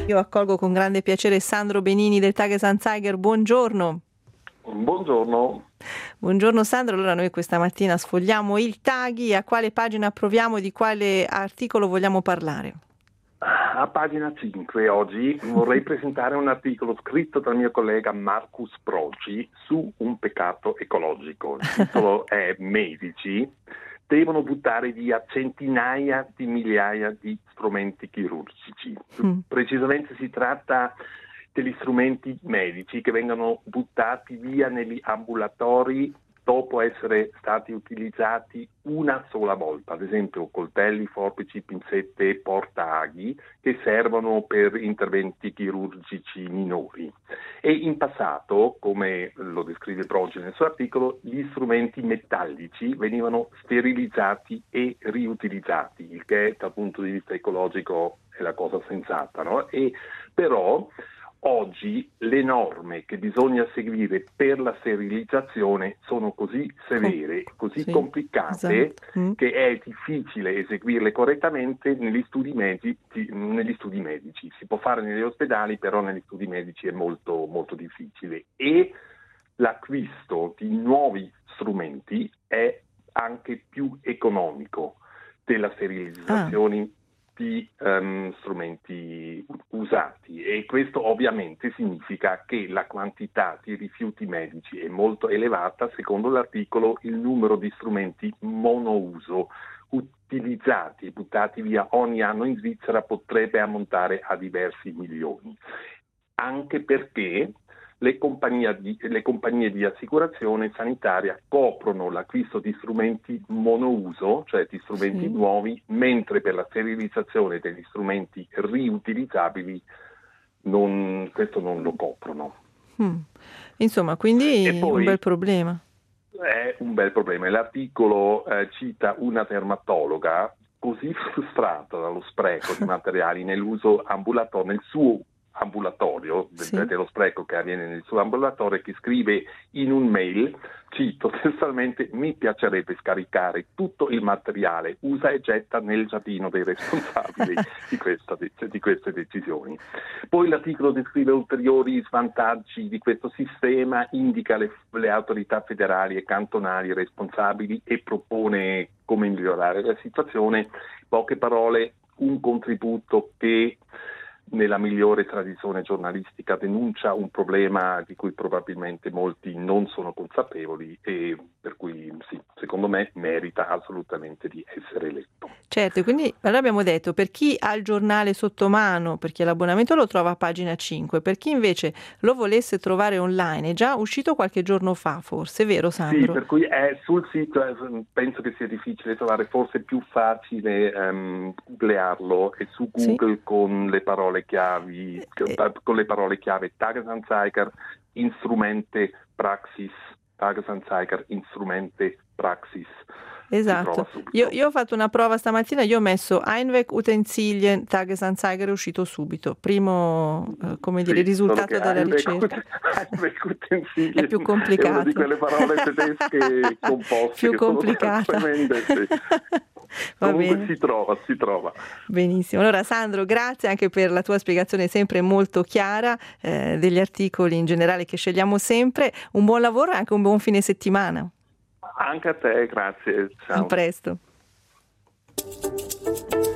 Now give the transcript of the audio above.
Io accolgo con grande piacere Sandro Benini del Tages-Anzeiger. Buongiorno. Buongiorno. Buongiorno Sandro, allora noi questa mattina sfogliamo il Taghi, a quale pagina proviamo e di quale articolo vogliamo parlare? A pagina 5 oggi vorrei presentare un articolo scritto dal mio collega Marcus Proci su un peccato ecologico. Il titolo è Medici devono buttare via centinaia di migliaia di strumenti chirurgici. Precisamente si tratta degli strumenti medici che vengono buttati via negli ambulatori dopo essere stati utilizzati una sola volta, ad esempio coltelli, forbici, pinzette, portaaghi, che servono per interventi chirurgici minori. E in passato, come lo descrive Proci nel suo articolo, gli strumenti metallici venivano sterilizzati e riutilizzati, il che dal punto di vista ecologico è la cosa sensata, no? E però oggi le norme che bisogna seguire per la sterilizzazione sono così severe, così complicate, esatto, che è difficile eseguirle correttamente negli studi medici. Si può fare negli ospedali, però negli studi medici è molto, molto difficile. E l'acquisto di nuovi strumenti è anche più economico della sterilizzazione di strumenti usati, e questo ovviamente significa che la quantità di rifiuti medici è molto elevata. Secondo l'articolo, il numero di strumenti monouso utilizzati e buttati via ogni anno in Svizzera potrebbe ammontare a diversi milioni, anche perché le compagnie di assicurazione sanitaria coprono l'acquisto di strumenti monouso, cioè di strumenti nuovi, mentre per la sterilizzazione degli strumenti riutilizzabili questo non lo coprono. Insomma, quindi poi, un bel problema. È un bel problema. L'articolo cita una dermatologa così frustrata dallo spreco di materiali nell'uso ambulatorio, nel suo ambulatorio, dello spreco che avviene nel suo ambulatorio, che scrive in un mail, cito testualmente: mi piacerebbe scaricare tutto il materiale usa e getta nel giardino dei responsabili di queste decisioni. Poi l'articolo descrive ulteriori svantaggi di questo sistema, indica le autorità federali e cantonali responsabili e propone come migliorare la situazione. In poche parole, un contributo che nella migliore tradizione giornalistica denuncia un problema di cui probabilmente molti non sono consapevoli e per cui sì, secondo me merita assolutamente di essere letto. Certo, quindi allora abbiamo detto, per chi ha il giornale sotto mano, per chi ha l'abbonamento lo trova a pagina 5, per chi invece lo volesse trovare online è già uscito qualche giorno fa, forse, vero Sandro? Sì, per cui è sul sito, penso che sia difficile trovare, forse più facile googlearlo, e su Google con le parole chiave Tages-Anzeiger, Instrumente, Praxis, Tages-Anzeiger, Instrumente, Praxis. Esatto, io ho fatto una prova stamattina, io ho messo Einweg Utensilien, Tages-Anzeiger, è uscito subito, primo risultato della ricerca. Einweg Utensilien è più complicato, è una di quelle parole tedesche composte più che complicata. sono tremende. Comunque si trova. Benissimo, allora Sandro, grazie anche per la tua spiegazione sempre molto chiara degli articoli in generale che scegliamo sempre. Un buon lavoro e anche un buon fine settimana. Anche a te, grazie. Ciao. A presto.